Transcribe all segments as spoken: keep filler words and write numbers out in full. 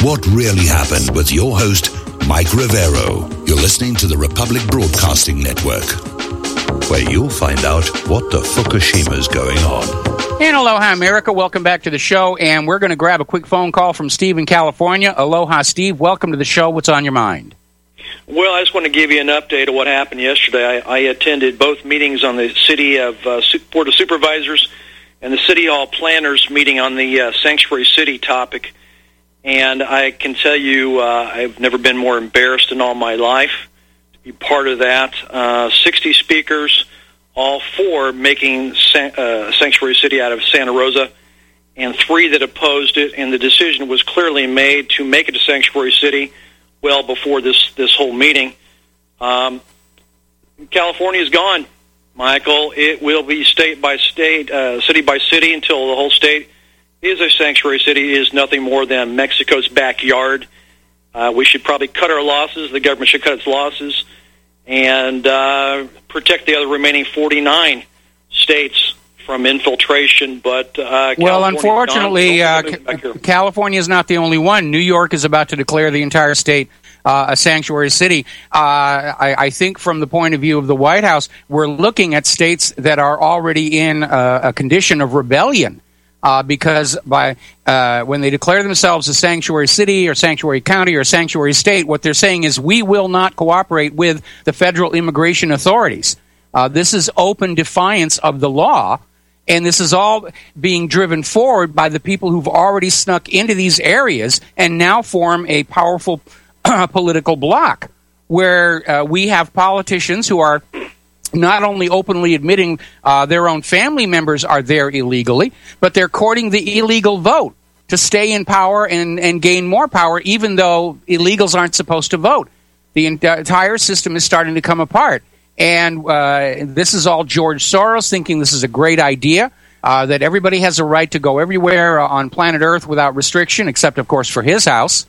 what really happened with your host, Mike Rivero. You're listening to the Republic Broadcasting Network, where you'll find out what the Fukushima's going on. And aloha, America. Welcome back to the show. And we're going to grab a quick phone call from Steve in California. Aloha, Steve. Welcome to the show. What's on your mind? Well, I just want to give you an update of what happened yesterday. I, I attended both meetings on the City of uh, Board of Supervisors and the City Hall Planners meeting on the uh, Sanctuary City topic. And I can tell you uh, I've never been more embarrassed in all my life to be part of that. Uh, sixty speakers, all four making San, uh, Sanctuary City out of Santa Rosa, and three that opposed it. And the decision was clearly made to make it a Sanctuary City well before this, this whole meeting. Um, California is gone, Michael. It will be state by state, uh, city by city, until the whole state is a sanctuary city. Is nothing more than Mexico's backyard. Uh, we should probably cut our losses. The government should cut its losses and uh, protect the other remaining forty-nine states from infiltration. But uh, well, unfortunately, uh, California is not the only one. New York is about to declare the entire state uh, a sanctuary city. Uh, I, I think from the point of view of the White House, we're looking at states that are already in uh, a condition of rebellion. Uh, because by uh, when they declare themselves a sanctuary city or sanctuary county or sanctuary state, what they're saying is we will not cooperate with the federal immigration authorities. Uh, this is open defiance of the law, and this is all being driven forward by the people who've already snuck into these areas and now form a powerful political bloc where uh, we have politicians who are not only openly admitting uh, their own family members are there illegally, but they're courting the illegal vote to stay in power and, and gain more power, even though illegals aren't supposed to vote. The entire system is starting to come apart. And uh, this is all George Soros thinking this is a great idea, uh, that everybody has a right to go everywhere on planet Earth without restriction, except, of course, for his house.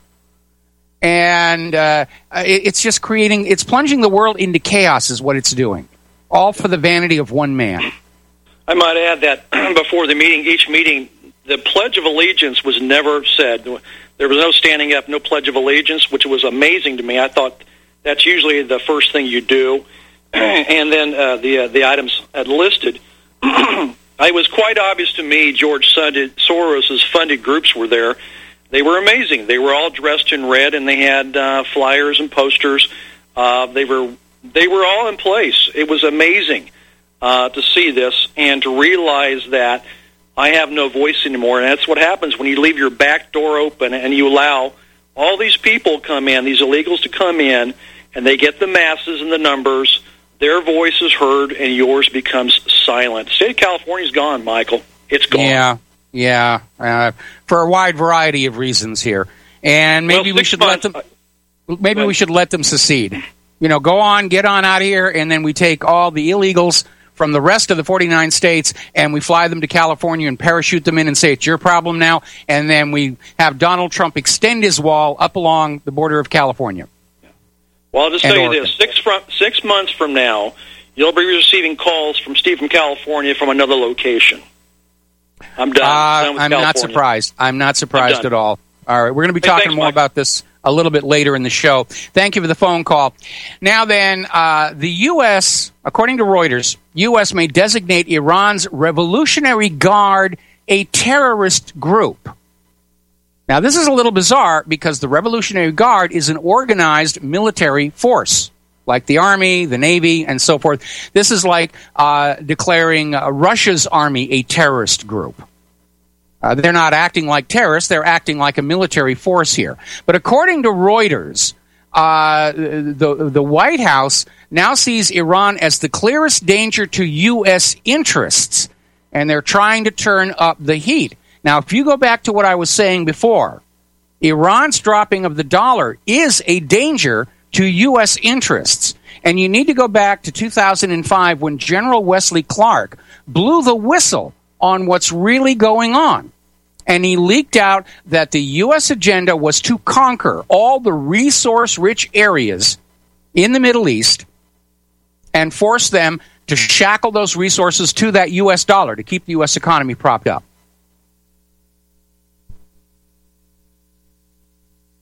And uh, it, it's just creating, it's plunging the world into chaos is what it's doing. All for the vanity of one man. I might add that before the meeting, each meeting, the Pledge of Allegiance was never said. There was no standing up, no Pledge of Allegiance, which was amazing to me. I thought that's usually the first thing you do. And then uh, the uh, the items listed. It was quite obvious to me George Soros' funded groups were there. They were amazing. They were all dressed in red, and they had uh, flyers and posters. Uh, they were... They were all in place. It was amazing uh, to see this and to realize that I have no voice anymore. And that's what happens when you leave your back door open and you allow all these people come in, these illegals to come in, and they get the masses and the numbers. Their voice is heard, and yours becomes silent. The state of California's gone, Michael. It's gone. Yeah, yeah, uh, for a wide variety of reasons here. And maybe well, we should months, let them. Maybe we should let them secede. You know, go on, get on out of here, and then we take all the illegals from the rest of the forty-nine states, and we fly them to California and parachute them in and say, it's your problem now, and then we have Donald Trump extend his wall up along the border of California. Well, I'll just tell you this. Six, from, six months from now, you'll be receiving calls from Steve from California from another location. I'm done. Uh, I'm, I'm not surprised. I'm not surprised at all. All right, we're going to be talking hey, thanks, more Mike. about this a little bit later in the show. Thank you for the phone call. Now then, uh, the U S, according to Reuters, U S may designate Iran's Revolutionary Guard a terrorist group. Now, this is a little bizarre because the Revolutionary Guard is an organized military force, like the Army, the Navy, and so forth. This is like uh, declaring uh, Russia's army a terrorist group. Uh, they're not acting like terrorists. They're acting like a military force here. But according to Reuters, uh, the, the White House now sees Iran as the clearest danger to U S interests, and they're trying to turn up the heat. Now, if you go back to what I was saying before, Iran's dropping of the dollar is a danger to U S interests. And you need to go back to two thousand five when General Wesley Clark blew the whistle on what's really going on. And he leaked out that the U S agenda was to conquer all the resource-rich areas in the Middle East and force them to shackle those resources to that U S dollar to keep the U S economy propped up.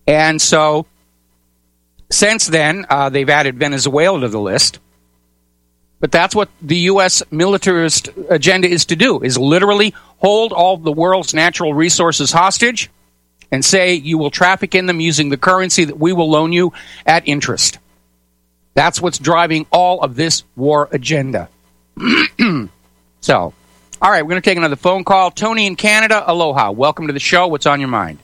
And so since then, uh, they've added Venezuela to the list. But that's what the U S militarist agenda is to do, is literally hold all the world's natural resources hostage and say you will traffic in them using the currency that we will loan you at interest. That's what's driving all of this war agenda. So, all right, we're going to take another phone call. Tony in Canada, aloha. Welcome to the show. What's on your mind?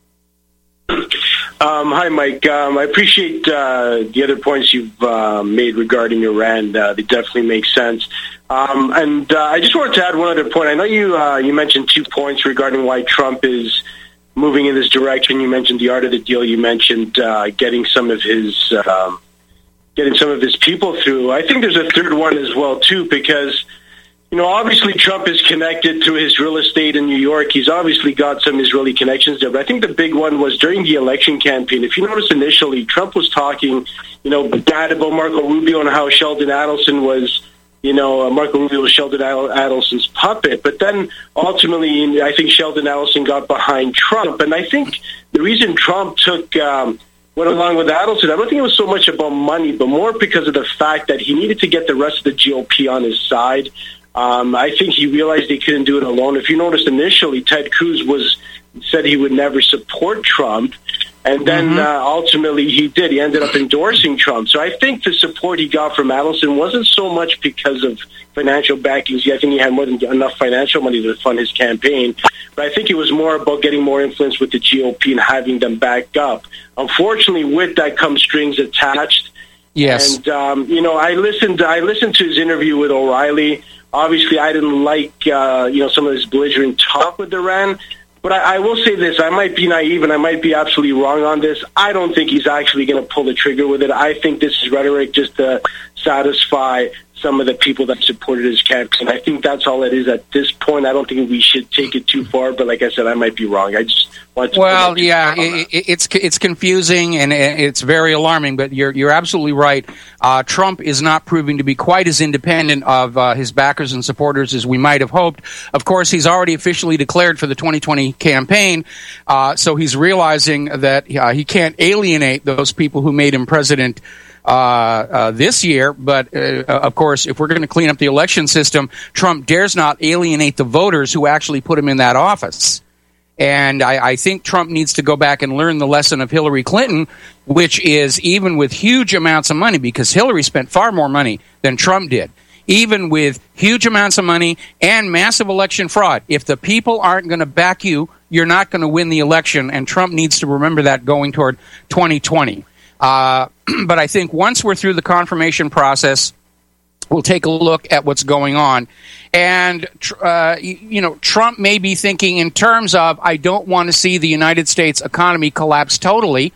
Um, hi, Mike. Um, I appreciate uh, the other points you've uh, made regarding Iran. Uh, they definitely make sense. Um, and uh, I just wanted to add one other point. I know you uh, you mentioned two points regarding why Trump is moving in this direction. You mentioned the art of the deal. You mentioned uh, getting some of his um, getting some of his people through. I think there's a third one as well too, because you know, obviously Trump is connected to his real estate in New York. He's obviously got some Israeli connections there. But I think the big one was during the election campaign. If you notice initially, Trump was talking, you know, bad about Marco Rubio and how Sheldon Adelson was, you know, uh, Marco Rubio was Sheldon Adelson's puppet. But then ultimately, I think Sheldon Adelson got behind Trump. And I think the reason Trump took... Um, went along with Adelson, I don't think it was so much about money, but more because of the fact that he needed to get the rest of the G O P on his side. Um, I think he realized he couldn't do it alone. If you noticed initially, Ted Cruz was said he would never support Trump, and then mm-hmm. uh, ultimately he did. He ended up endorsing Trump. So I think the support he got from Adelson wasn't so much because of financial backings. I think he had more than enough financial money to fund his campaign. But I think it was more about getting more influence with the G O P and having them back up. Unfortunately, with that comes strings attached. Yes. And, um, you know, I listened, I listened to his interview with O'Reilly. Obviously, I didn't like, uh, you know, some of his belligerent talk with Iran. But I, I will say this, I might be naive and I might be absolutely wrong on this. I don't think he's actually going to pull the trigger with it. I think this is rhetoric just to satisfy some of the people that supported his campaign. I think that's all it is at this point. I don't think we should take it too far, but like I said, I might be wrong. I just want to... Well, yeah, it, it's it's confusing and it's very alarming, but you're you're absolutely right. Uh, Trump is not proving to be quite as independent of uh, his backers and supporters as we might have hoped. Of course, he's already officially declared for the twenty twenty campaign, uh, so he's realizing that uh, he can't alienate those people who made him president Uh, uh, this year, but uh, of course, if we're going to clean up the election system, Trump dares not alienate the voters who actually put him in that office. And I, I think Trump needs to go back and learn the lesson of Hillary Clinton, which is even with huge amounts of money, because Hillary spent far more money than Trump did, even with huge amounts of money and massive election fraud. If the people aren't going to back you, you're not going to win the election, and Trump needs to remember that going toward twenty twenty. Uh, but I think once we're through the confirmation process, we'll take a look at what's going on. And, uh, you know, Trump may be thinking in terms of, I don't want to see the United States economy collapse totally.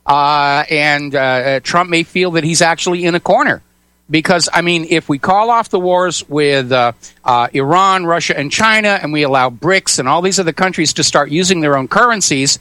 Uh, and uh, Trump may feel that he's actually in a corner. Because, I mean, if we call off the wars with uh, uh, Iran, Russia, and China, and we allow BRICS and all these other countries to start using their own currencies,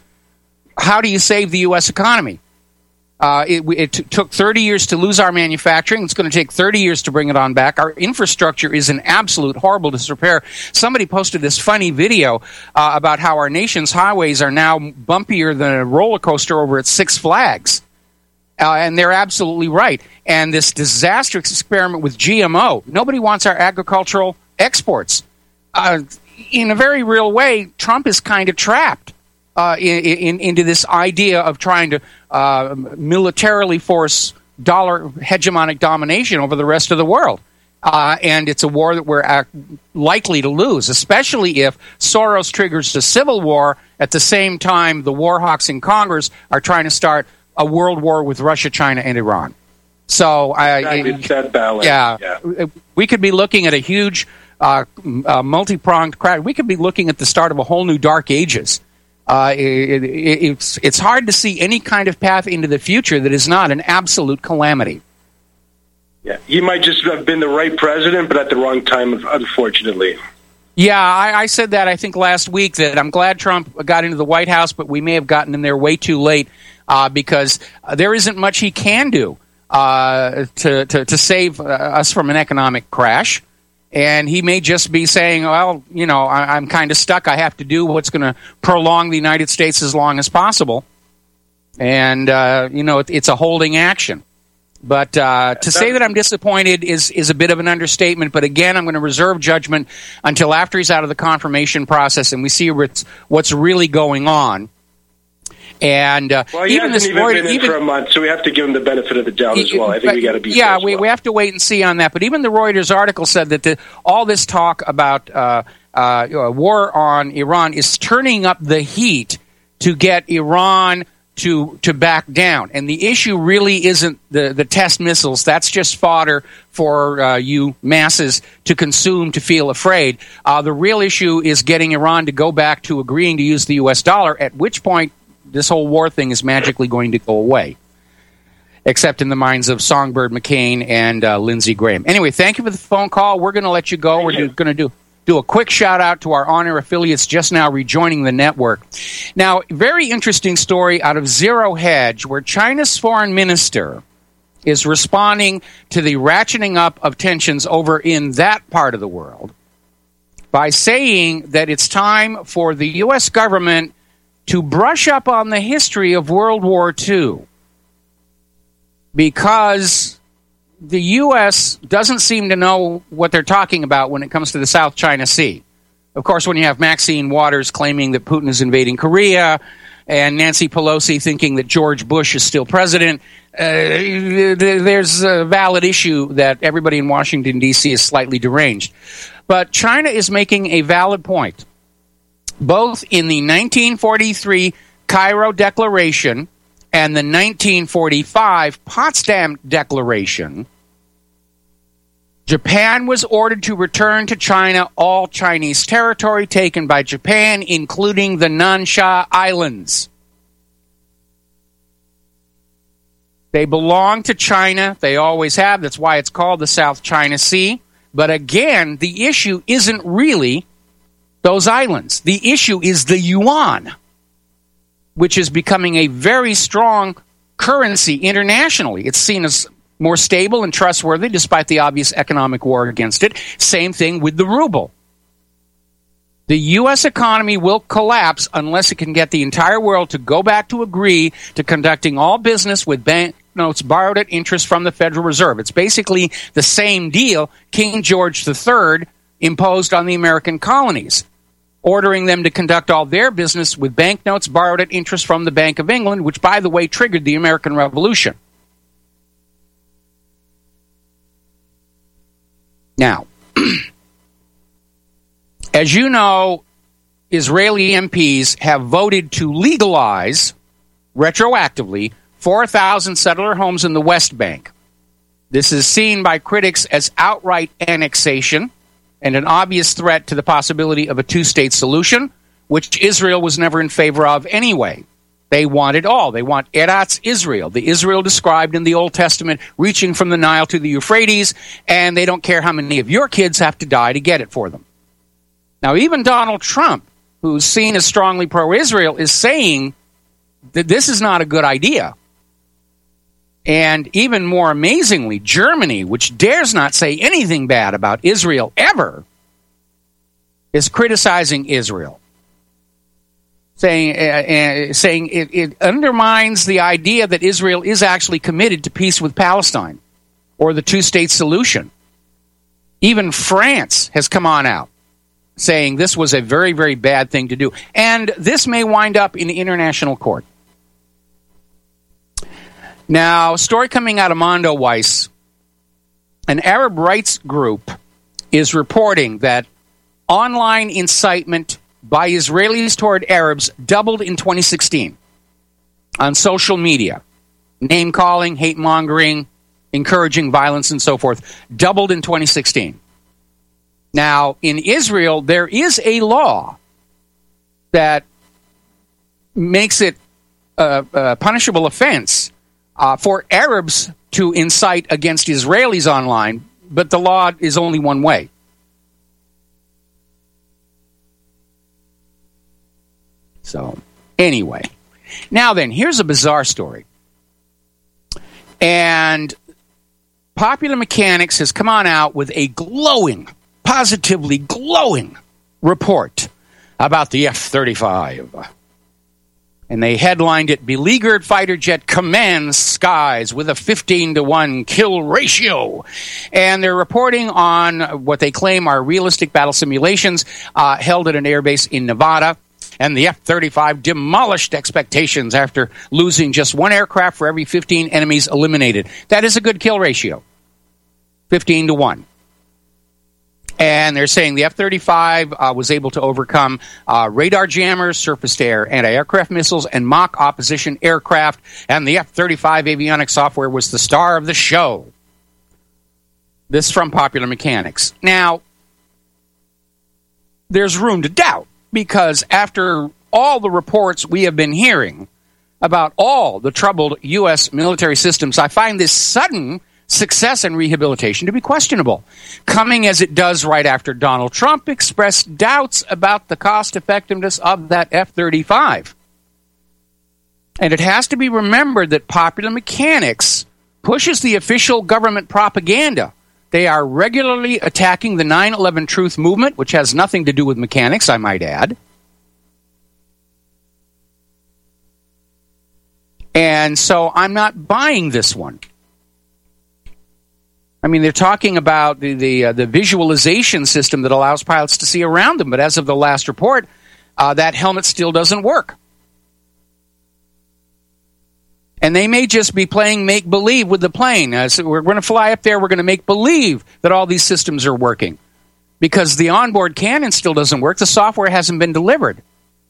how do you save the U S economy? Uh, it, it t- took thirty years to lose our manufacturing. It's going to take thirty years to bring it on back. Our infrastructure is in absolute horrible disrepair. Somebody posted this funny video uh, about how our nation's highways are now bumpier than a roller coaster over at Six Flags. Uh, and they're absolutely right. And this disastrous experiment with G M O, nobody wants our agricultural exports. Uh, in a very real way, Trump is kind of trapped. Uh, in, in, into this idea of trying to uh, militarily force dollar hegemonic domination over the rest of the world. Uh, and it's a war that we're act- likely to lose, especially if Soros triggers a civil war at the same time the war hawks in Congress are trying to start a world war with Russia, China, and Iran. So, exactly. It's that balance. Yeah, yeah, we could be looking at a huge uh, uh, multi-pronged crash. We could be looking at the start of a whole new dark ages. Uh, it, it, it's it's hard to see any kind of path into the future that is not an absolute calamity. Yeah, he might just have been the right president, but at the wrong time, unfortunately. Yeah, I, I said that, I think, last week, that I'm glad Trump got into the White House, but we may have gotten in there way too late uh, because uh, there isn't much he can do uh, to, to, to save uh, us from an economic crash. And he may just be saying, well, you know, I, I'm kind of stuck. I have to do what's going to prolong the United States as long as possible. And, uh, you know, it, it's a holding action. But uh, to say that I'm disappointed is, is a bit of an understatement. But again, I'm going to reserve judgment until after he's out of the confirmation process and we see what's, what's really going on. And uh, well, he even hasn't this even Reuters, been in even, for a month, so we have to give him the benefit of the doubt as well. I think we got to be yeah, fair as we well. we have to wait and see on that. But even the Reuters article said that the, all this talk about uh, uh, war on Iran is turning up the heat to get Iran to to back down. And the issue really isn't the, the test missiles. That's just fodder for uh, you masses to consume to feel afraid. Uh, the real issue is getting Iran to go back to agreeing to use the U S dollar, at which point this whole war thing is magically going to go away, except in the minds of Songbird McCain and uh, Lindsey Graham. Anyway, thank you for the phone call. We're going to let you go. Thank We're going to do do a quick shout-out to our on-air affiliates just now rejoining the network. Now, very interesting story out of Zero Hedge, where China's foreign minister is responding to the ratcheting up of tensions over in that part of the world by saying that it's time for the U S government to brush up on the history of World War Two, because the U S doesn't seem to know what they're talking about when it comes to the South China Sea. Of course, when you have Maxine Waters claiming that Putin is invading Korea and Nancy Pelosi thinking that George Bush is still president, uh, there's a valid issue that everybody in Washington, D C is slightly deranged. But China is making a valid point. Both in the nineteen forty-three Cairo Declaration and the nineteen forty-five Potsdam Declaration, Japan was ordered to return to China all Chinese territory taken by Japan, including the Nansha Islands. They belong to China. They always have. That's why it's called the South China Sea. But again, the issue isn't really those islands. The issue is the yuan, which is becoming a very strong currency internationally. It's seen as more stable and trustworthy despite the obvious economic war against it. Same thing with the ruble. The U S economy will collapse unless it can get the entire world to go back to agree to conducting all business with banknotes borrowed at interest from the Federal Reserve. It's basically the same deal King George the Third imposed on the American colonies, ordering them to conduct all their business with banknotes borrowed at interest from the Bank of England, which, by the way, triggered the American Revolution. Now, as you know, Israeli M Ps have voted to legalize, retroactively, four thousand settler homes in the West Bank. This is seen by critics as outright annexation and an obvious threat to the possibility of a two-state solution, which Israel was never in favor of anyway. They want it all. They want Eretz Israel, the Israel described in the Old Testament, reaching from the Nile to the Euphrates, and they don't care how many of your kids have to die to get it for them. Now, even Donald Trump, who's seen as strongly pro-Israel, is saying that this is not a good idea. And even more amazingly, Germany, which dares not say anything bad about Israel ever, is criticizing Israel, saying uh, uh, saying it, it undermines the idea that Israel is actually committed to peace with Palestine or the two-state solution. Even France has come on out saying this was a very, very bad thing to do. And this may wind up in the international court. Now, a story coming out of Mondoweiss, an Arab rights group is reporting that online incitement by Israelis toward Arabs doubled in twenty sixteen on social media. Name-calling, hate-mongering, encouraging violence, and so forth, doubled in twenty sixteen. Now, in Israel, there is a law that makes it a, a punishable offense uh, for Arabs to incite against Israelis online, but the law is only one way. So, anyway. Now then, here's a bizarre story. And Popular Mechanics has come on out with a glowing, positively glowing report about the F thirty-five. And they headlined it, "Beleaguered fighter jet commands skies with a fifteen to one kill ratio." And they're reporting on what they claim are realistic battle simulations uh, held at an airbase in Nevada. And the F thirty-five demolished expectations after losing just one aircraft for every fifteen enemies eliminated. That is a good kill ratio, fifteen to one. And they're saying the F thirty-five uh, was able to overcome uh, radar jammers, surface-to-air anti-aircraft missiles, and mock opposition aircraft. And the F thirty-five avionics software was the star of the show. This from Popular Mechanics. Now, there's room to doubt, because after all the reports we have been hearing about all the troubled U S military systems, I find this sudden success and rehabilitation to be questionable, coming as it does right after Donald Trump expressed doubts about the cost-effectiveness of that F thirty-five. And it has to be remembered that Popular Mechanics pushes the official government propaganda. They are regularly attacking the nine eleven Truth movement, which has nothing to do with mechanics, I might add. And so I'm not buying this one. I mean, they're talking about the the, uh, the visualization system that allows pilots to see around them, but as of the last report, uh, that helmet still doesn't work. And they may just be playing make-believe with the plane. Uh, so we're going to fly up there, we're going to make believe that all these systems are working, because the onboard cannon still doesn't work. The software hasn't been delivered.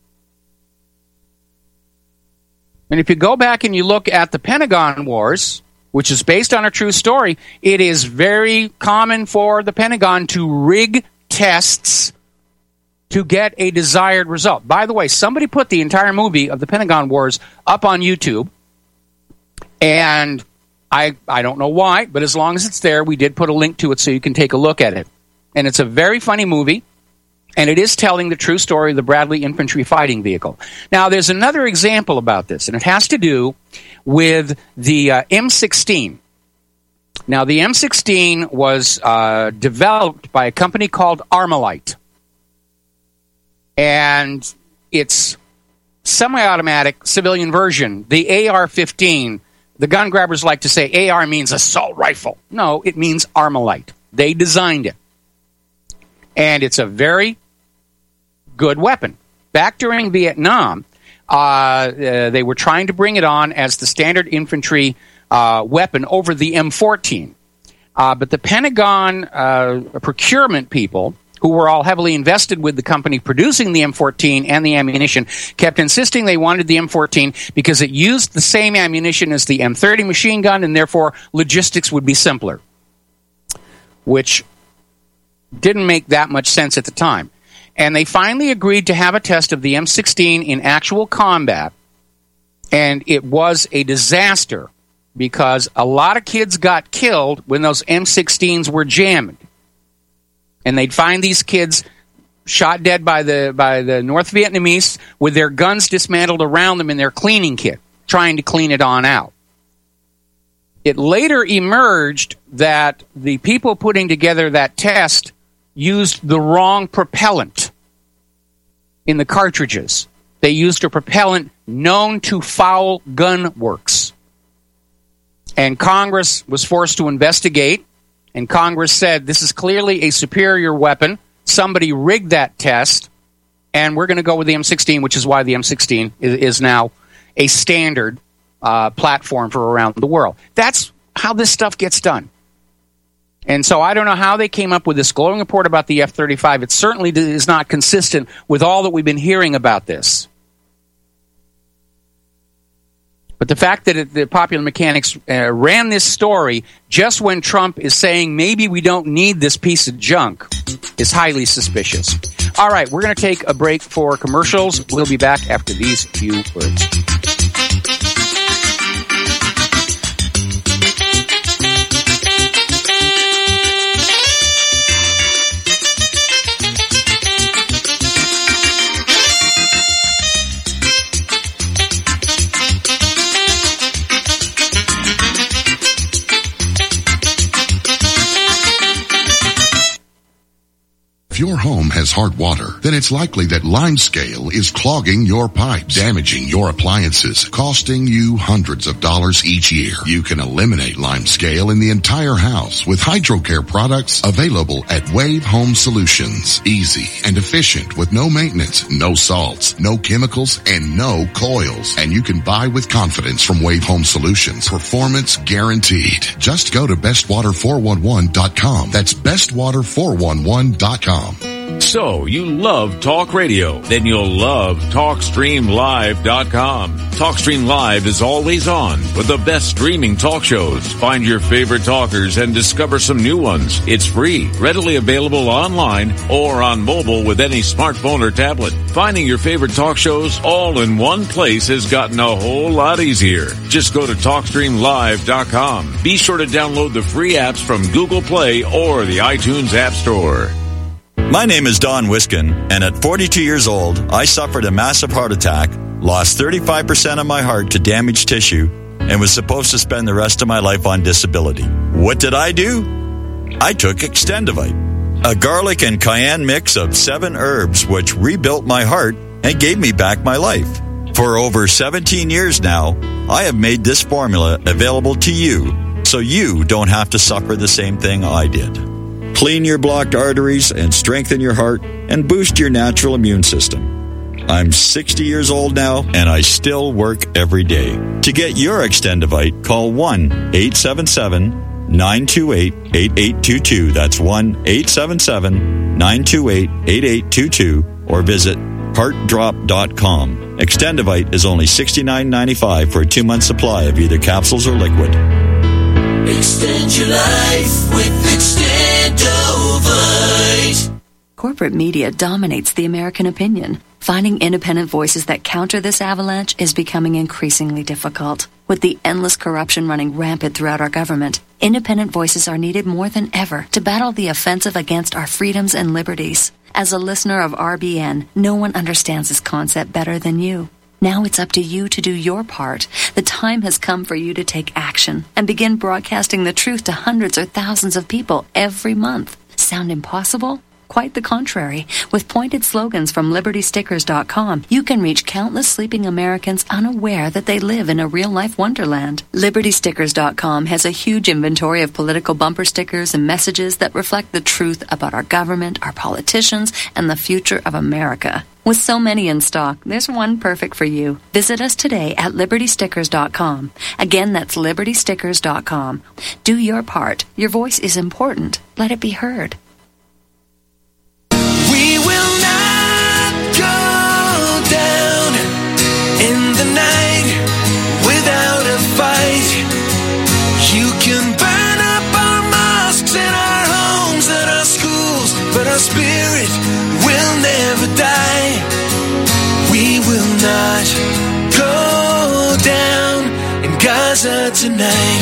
And if you go back and you look at the Pentagon Wars, which is based on a true story, it is very common for the Pentagon to rig tests to get a desired result. By the way, somebody put the entire movie of the Pentagon Wars up on YouTube, and I I don't know why, but as long as it's there, we did put a link to it so you can take a look at it. And it's a very funny movie, and it is telling the true story of the Bradley Infantry Fighting Vehicle. Now, there's another example about this, and it has to do with the uh, M sixteen. Now, the M sixteen was uh, developed by a company called Armalite. And its semi-automatic civilian version, the A R fifteen, the gun grabbers like to say A R means assault rifle. No, it means Armalite. They designed it. And it's a very good weapon. Back during Vietnam, uh, uh, they were trying to bring it on as the standard infantry uh, weapon over the M fourteen. Uh, but the Pentagon uh, procurement people, who were all heavily invested with the company producing the M fourteen and the ammunition, kept insisting they wanted the M fourteen because it used the same ammunition as the M thirty machine gun, and therefore logistics would be simpler, which didn't make that much sense at the time. And they finally agreed to have a test of the M sixteen in actual combat, and it was a disaster because a lot of kids got killed when those M sixteens were jammed. And they'd find these kids shot dead by the by the North Vietnamese with their guns dismantled around them in their cleaning kit, trying to clean it on out. It later emerged that the people putting together that test used the wrong propellant in the cartridges. They used a propellant known to foul gun works. And Congress was forced to investigate. And Congress said, this is clearly a superior weapon. Somebody rigged that test, and we're going to go with the M sixteen, which is why the M sixteen is, is now a standard uh, platform for around the world. That's how this stuff gets done. And so I don't know how they came up with this glowing report about the F thirty-five. It certainly is not consistent with all that we've been hearing about this. But the fact that it, the Popular Mechanics uh, ran this story just when Trump is saying maybe we don't need this piece of junk is highly suspicious. All right, we're going to take a break for commercials. We'll be back after these few words. If your home has hard water, then it's likely that Limescale is clogging your pipes, damaging your appliances, costing you hundreds of dollars each year. You can eliminate Limescale in the entire house with HydroCare products available at Wave Home Solutions. Easy and efficient with no maintenance, no salts, no chemicals, and no coils. And you can buy with confidence from Wave Home Solutions. Performance guaranteed. Just go to best water four one one dot com. That's best water four one one dot com. So, you love talk radio? Then you'll love talk stream live dot com. TalkStream Live is always on with the best streaming talk shows. Find your favorite talkers and discover some new ones. It's free, readily available online or on mobile with any smartphone or tablet. Finding your favorite talk shows all in one place has gotten a whole lot easier. Just go to talk stream live dot com. Be sure to download the free apps from Google Play or the iTunes App Store. My name is Don Wiskin, and at forty-two years old, I suffered a massive heart attack, lost thirty-five percent of my heart to damaged tissue, and was supposed to spend the rest of my life on disability. What did I do? I took Extendivite, a garlic and cayenne mix of seven herbs which rebuilt my heart and gave me back my life. For over seventeen years now, I have made this formula available to you so you don't have to suffer the same thing I did. Clean your blocked arteries and strengthen your heart and boost your natural immune system. I'm sixty years old now, and I still work every day. To get your Extendivite, call one eight seven seven, nine two eight, eight eight two two. That's one eight seven seven, nine two eight, eight eight two two, or visit heart drop dot com. Extendivite is only sixty-nine ninety-five for a two-month supply of either capsules or liquid. Extend your life with Extendovite. Corporate media dominates the American opinion. Finding independent voices that counter this avalanche is becoming increasingly difficult. With the endless corruption running rampant throughout our government, independent voices are needed more than ever to battle the offensive against our freedoms and liberties. As a listener of R B N, no one understands this concept better than you. Now it's up to you to do your part. The time has come for you to take action and begin broadcasting the truth to hundreds or thousands of people every month. Sound impossible? Quite the contrary. With pointed slogans from liberty stickers dot com, you can reach countless sleeping Americans unaware that they live in a real-life wonderland. liberty stickers dot com has a huge inventory of political bumper stickers and messages that reflect the truth about our government, our politicians, and the future of America. With so many in stock, there's one perfect for you. Visit us today at liberty stickers dot com. Again, that's liberty stickers dot com. Do your part. Your voice is important. Let it be heard. We will not go down in the night without a fight. You can burn up our mosques and our homes and our schools, but our spirit will never die. We will not go down in Gaza tonight.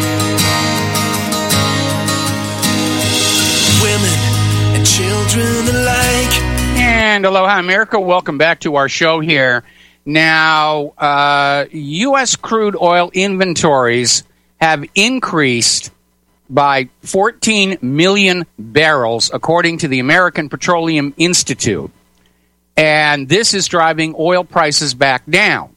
Women and children alike. And aloha, America. Welcome back to our show here. Now, uh, U S crude oil inventories have increased by fourteen million barrels, according to the American Petroleum Institute. And this is driving oil prices back down.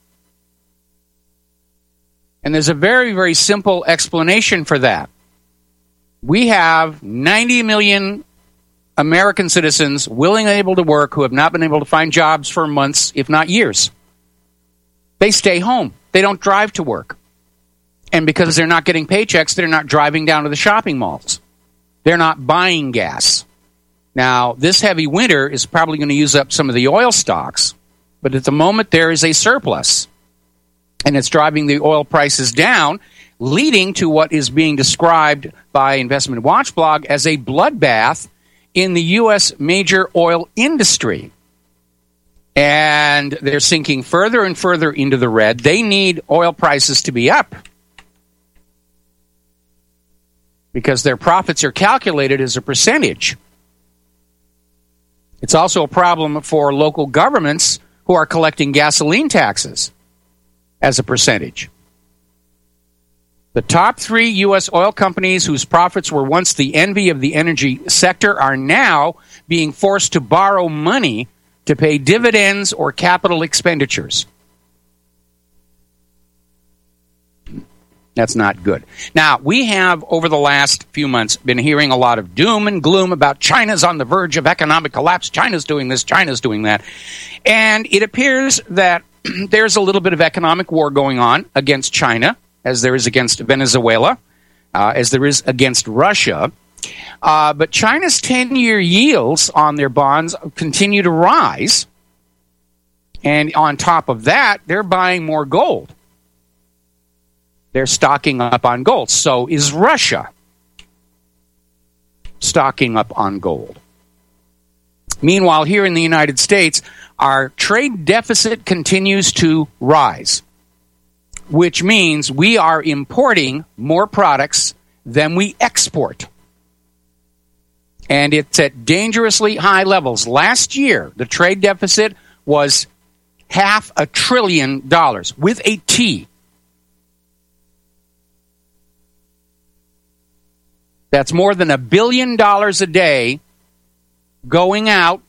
And there's a very, very simple explanation for that. We have ninety million American citizens willing and able to work who have not been able to find jobs for months, if not years. They stay home. They don't drive to work. And because they're not getting paychecks, they're not driving down to the shopping malls. They're not buying gas. Now, this heavy winter is probably going to use up some of the oil stocks, but at the moment there is a surplus. And it's driving the oil prices down, leading to what is being described by Investment Watch blog as a bloodbath in the U S major oil industry. And they're sinking further and further into the red. They need oil prices to be up because their profits are calculated as a percentage. It's also a problem for local governments who are collecting gasoline taxes as a percentage. The top three U S oil companies whose profits were once the envy of the energy sector are now being forced to borrow money to pay dividends or capital expenditures. That's not good. Now, we have, over the last few months, been hearing a lot of doom and gloom about China's on the verge of economic collapse. China's doing this, China's doing that. And it appears that there's a little bit of economic war going on against China, as there is against Venezuela, uh, as there is against Russia. Uh, but China's ten-year yields on their bonds continue to rise. And on top of that, they're buying more gold. They're stocking up on gold. So is Russia stocking up on gold. Meanwhile, here in the United States, our trade deficit continues to rise, which means we are importing more products than we export. And it's at dangerously high levels. Last year, the trade deficit was half a trillion dollars, with a T. That's more than a billion dollars a day going out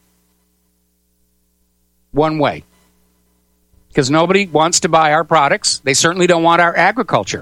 one way. Because nobody wants to buy our products. They certainly don't want our agriculture.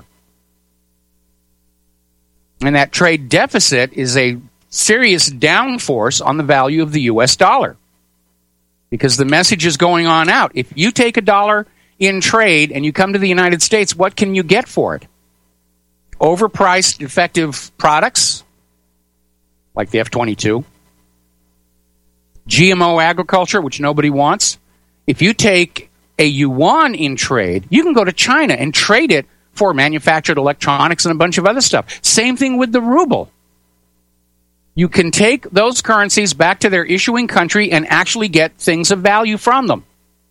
And that trade deficit is a serious downforce on the value of the U S dollar. Because the message is going on out. If you take a dollar in trade and you come to the United States, what can you get for it? Overpriced, defective products, like the F twenty-two. G M O agriculture, which nobody wants. If you take a yuan in trade, you can go to China and trade it for manufactured electronics and a bunch of other stuff. Same thing with the ruble. You can take those currencies back to their issuing country and actually get things of value from them.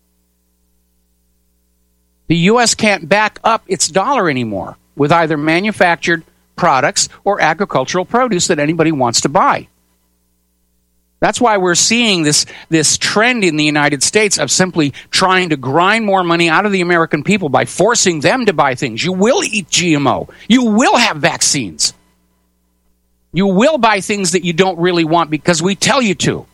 The U S can't back up its dollar anymore with either manufactured products or agricultural produce that anybody wants to buy. That's why we're seeing this, this trend in the United States of simply trying to grind more money out of the American people by forcing them to buy things. You will eat G M O. You will have vaccines. You will buy things that you don't really want because we tell you to.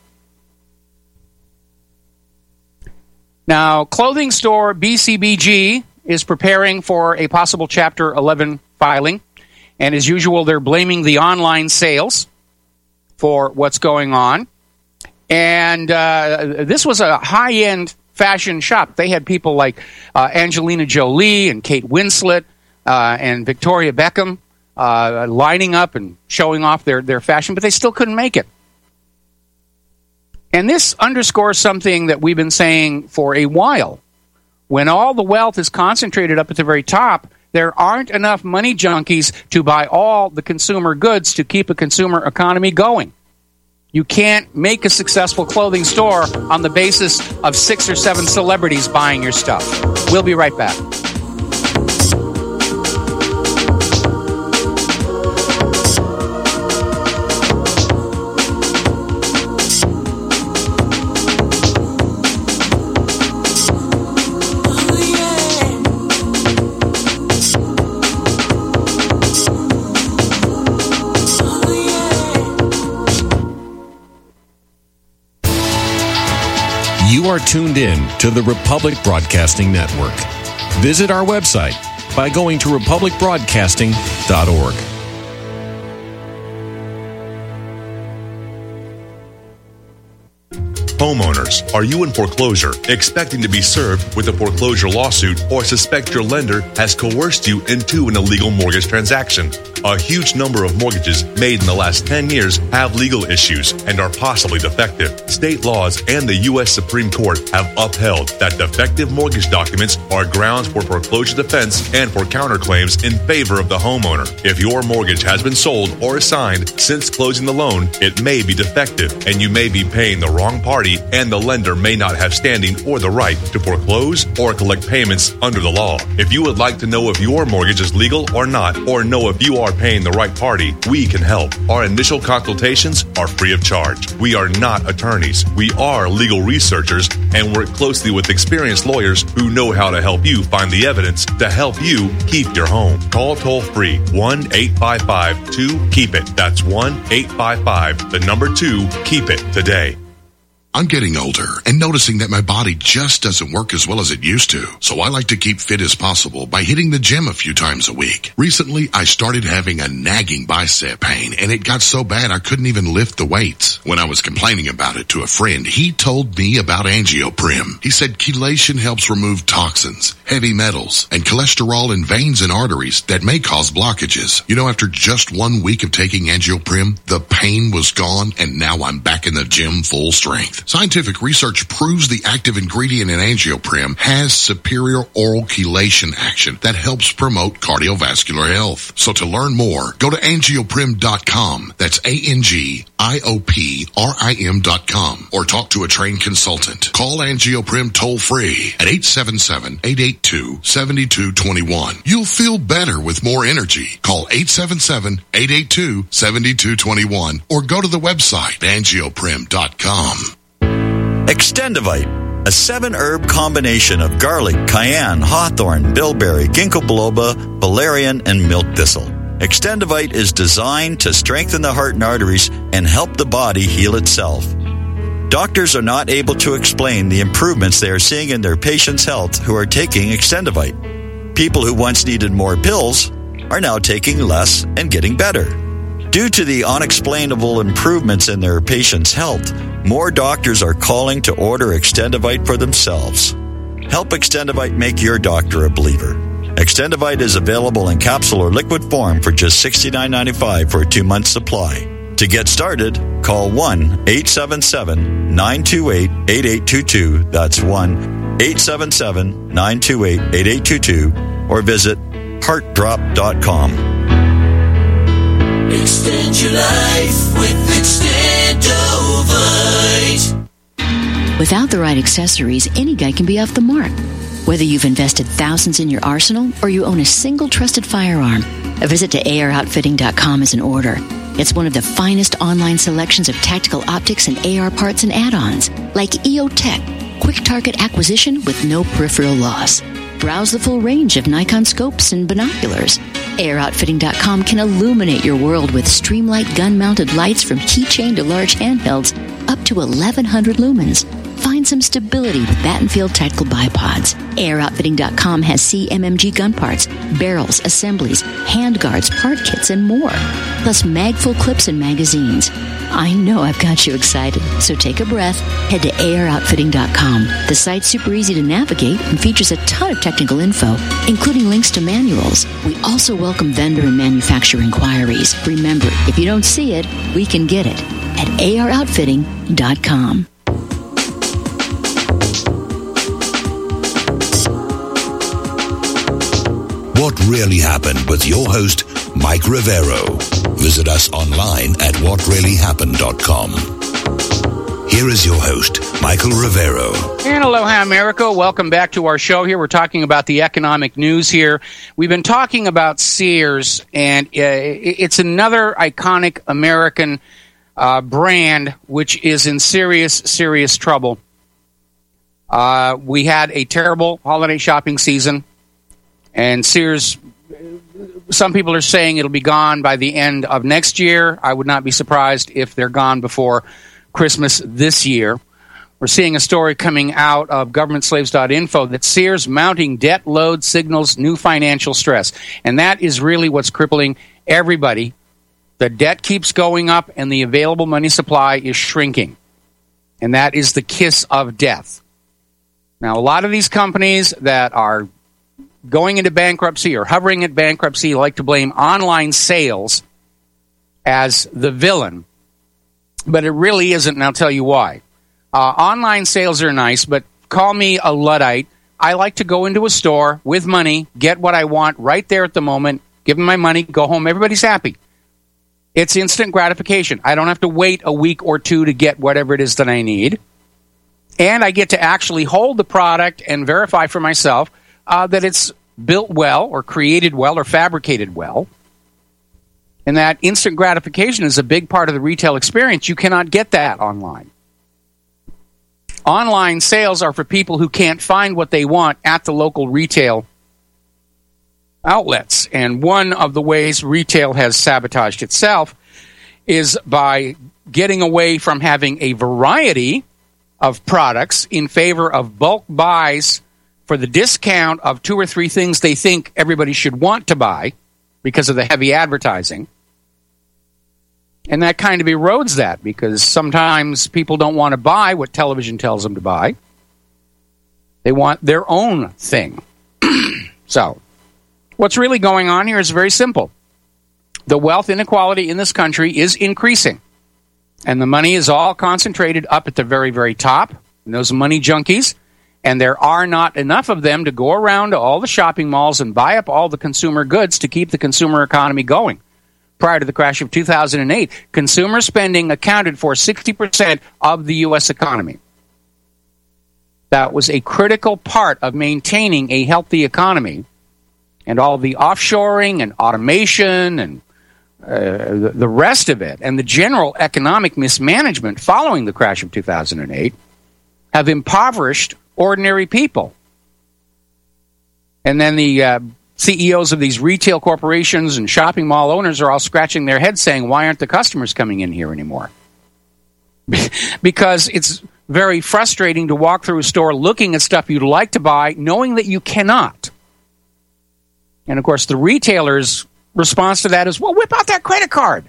Now, clothing store B C B G is preparing for a possible Chapter eleven filing. And as usual, they're blaming the online sales for what's going on. And uh, this was a high-end fashion shop. They had people like uh, Angelina Jolie and Kate Winslet uh, and Victoria Beckham uh, lining up and showing off their, their fashion, but they still couldn't make it. And this underscores something that we've been saying for a while. When all the wealth is concentrated up at the very top, there aren't enough money junkies to buy all the consumer goods to keep a consumer economy going. You can't make a successful clothing store on the basis of six or seven celebrities buying your stuff. We'll be right back. You are tuned in to the Republic Broadcasting Network. Visit our website by going to republic broadcasting dot org. Homeowners, are you in foreclosure, expecting to be served with a foreclosure lawsuit, or suspect your lender has coerced you into an illegal mortgage transaction? A huge number of mortgages made in the last ten years have legal issues and are possibly defective. State laws and the U S Supreme Court have upheld that defective mortgage documents are grounds for foreclosure defense and for counterclaims in favor of the homeowner. If your mortgage has been sold or assigned since closing the loan, it may be defective and you may be paying the wrong party, and the lender may not have standing or the right to foreclose or collect payments under the law. If you would like to know if your mortgage is legal or not, or know if you are are paying the right party, we can help. Our initial consultations are free of charge. We are not attorneys. We are legal researchers and work closely with experienced lawyers who know how to help you find the evidence to help you keep your home. Call toll free one eight five five two keep it. That's one eight five five, the number two, keep it today. I'm getting older and noticing that my body just doesn't work as well as it used to. So I like to keep fit as possible by hitting the gym a few times a week. Recently, I started having a nagging bicep pain, and it got so bad I couldn't even lift the weights. When I was complaining about it to a friend, he told me about Angioprim. He said chelation helps remove toxins, heavy metals, and cholesterol in veins and arteries that may cause blockages. You know, after just one week of taking Angioprim, the pain was gone, and now I'm back in the gym full strength. Scientific research proves the active ingredient in Angioprim has superior oral chelation action that helps promote cardiovascular health. So to learn more, go to angioprim dot com. That's A N G I O P R I M dot com. Or talk to a trained consultant. Call Angioprim toll free at eight seven seven, eight eight two, seven two two one. You'll feel better with more energy. Call eight seven seven, eight eight two, seven two two one or go to the website angioprim dot com. Extendivite, a seven-herb combination of garlic, cayenne, hawthorn, bilberry, ginkgo biloba, valerian, and milk thistle. Extendivite is designed to strengthen the heart and arteries and help the body heal itself. Doctors are not able to explain the improvements they are seeing in their patients' health who are taking Extendivite. People who once needed more pills are now taking less and getting better. Due to the unexplainable improvements in their patients' health, more doctors are calling to order Extendivite for themselves. Help Extendivite make your doctor a believer. Extendivite is available in capsule or liquid form for just sixty-nine ninety-five for a two-month supply. To get started, call one eight seven seven, nine two eight, eight eight two two. That's one eight seven seven, nine two eight, eight eight two two or visit heart drop dot com. Extend your life with Extendovite. Without the right accessories, any guy can be off the mark. Whether you've invested thousands in your arsenal or you own a single trusted firearm, a visit to A R outfitting dot com is in order. It's one of the finest online selections of tactical optics and A R parts and add-ons, like E O Tech, quick target acquisition with no peripheral loss. Browse the full range of Nikon scopes and binoculars. A R outfitting dot com can illuminate your world with Streamlight gun-mounted lights from keychain to large handhelds up to eleven hundred lumens. Find some stability with Battenfield tactical bipods. A R outfitting dot com has C M M G gun parts, barrels, assemblies, handguards, part kits, and more. Plus mag-full clips and magazines. I know I've got you excited, so take a breath. Head to A R outfitting dot com. The site's super easy to navigate and features a ton of technical info, including links to manuals. We also welcome vendor and manufacturer inquiries. Remember, if you don't see it, we can get it at A R outfitting dot com. What Really Happened with your host, Mike Rivero. Visit us online at what really happened dot com. Here is your host, Michael Rivero. And aloha, America. Welcome back to our show here. We're talking about the economic news here. We've been talking about Sears, and uh, it's another iconic American uh, brand which is in serious, serious trouble. Uh, we had a terrible holiday shopping season. And Sears, some people are saying it'll be gone by the end of next year. I would not be surprised if they're gone before Christmas this year. We're seeing a story coming out of government slaves dot info that Sears mounting debt load signals new financial stress. And that is really what's crippling everybody. The debt keeps going up and the available money supply is shrinking. And that is the kiss of death. Now, a lot of these companies that are going into bankruptcy or hovering at bankruptcy like to blame online sales as the villain. But it really isn't, and I'll tell you why. Uh, online sales are nice, but call me a Luddite. I like to go into a store with money, get what I want right there at the moment, give them my money, go home. Everybody's happy. It's instant gratification. I don't have to wait a week or two to get whatever it is that I need. And I get to actually hold the product and verify for myself Uh, that it's built well or created well or fabricated well. And that instant gratification is a big part of the retail experience. You cannot get that online. Online sales are for people who can't find what they want at the local retail outlets. And one of the ways retail has sabotaged itself is by getting away from having a variety of products in favor of bulk buys for the discount of two or three things they think everybody should want to buy because of the heavy advertising. And that kind of erodes that, because sometimes people don't want to buy what television tells them to buy. They want their own thing. So, what's really going on here is very simple. The wealth inequality in this country is increasing. And the money is all concentrated up at the very, very top, in those money junkies. And there are not enough of them to go around to all the shopping malls and buy up all the consumer goods to keep the consumer economy going. Prior to the crash of two thousand eight, consumer spending accounted for sixty percent of the U S economy. That was a critical part of maintaining a healthy economy. And all the offshoring and automation and uh, the rest of it, and the general economic mismanagement following the crash of two thousand eight, have impoverished ordinary people. And then the uh, C E Os of these retail corporations and shopping mall owners are all scratching their heads saying, why aren't the customers coming in here anymore? Because it's very frustrating to walk through a store looking at stuff you'd like to buy, knowing that you cannot. And, of course, the retailer's response to that is, well, whip out that credit card.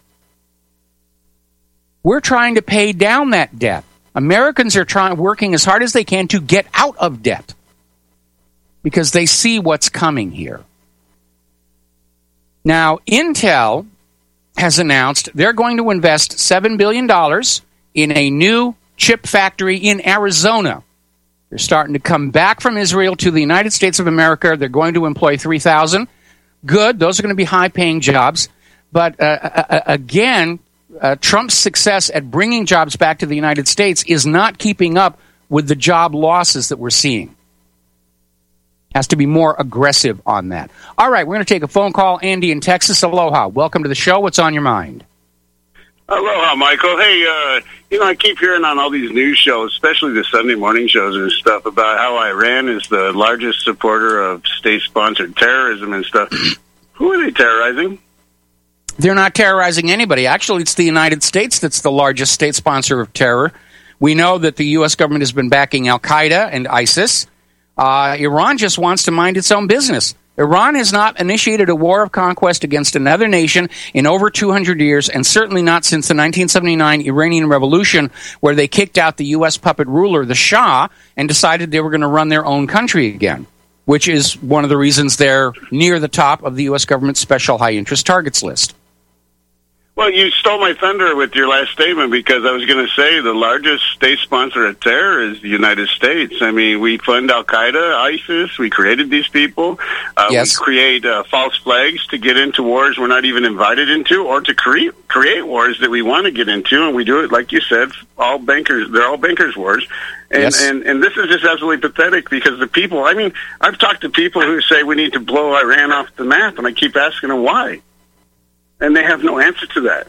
We're trying to pay down that debt. Americans are trying, working as hard as they can to get out of debt because they see what's coming here. Now, Intel has announced they're going to invest seven billion dollars in a new chip factory in Arizona. They're starting to come back from Israel to the United States of America. They're going to employ three thousand. Good. Those are going to be high-paying jobs. But uh, uh, again, uh, Trump's success at bringing jobs back to the United States is not keeping up with the job losses that we're seeing. Has to be more aggressive on that. All right, we're going to take a phone call. Andy in Texas. Aloha. Welcome to the show. What's on your mind? Aloha, Michael. Hey, uh, you know, I keep hearing on all these news shows, especially the Sunday morning shows and stuff, about how Iran is the largest supporter of state-sponsored terrorism and stuff. Who are they terrorizing? They're not terrorizing anybody. Actually, it's the United States that's the largest state sponsor of terror. We know that the U S government has been backing Al-Qaeda and ISIS. Uh, Iran just wants to mind its own business. Iran has not initiated a war of conquest against another nation in over two hundred years, and certainly not since the nineteen seventy-nine Iranian Revolution, where they kicked out the U S puppet ruler, the Shah, and decided they were going to run their own country again, which is one of the reasons they're near the top of the U S government's special high-interest targets list. Well, you stole my thunder with your last statement, because I was going to say the largest state sponsor of terror is the United States. I mean, we fund Al-Qaeda, ISIS. We created these people. Uh, yes. We create uh, false flags to get into wars we're not even invited into, or to create create wars that we want to get into, and we do it, like you said, all bankers. They're all bankers' wars. And, yes. and, and this is just absolutely pathetic, because the people, I mean, I've talked to people who say we need to blow Iran off the map, and I keep asking them why. And they have no answer to that.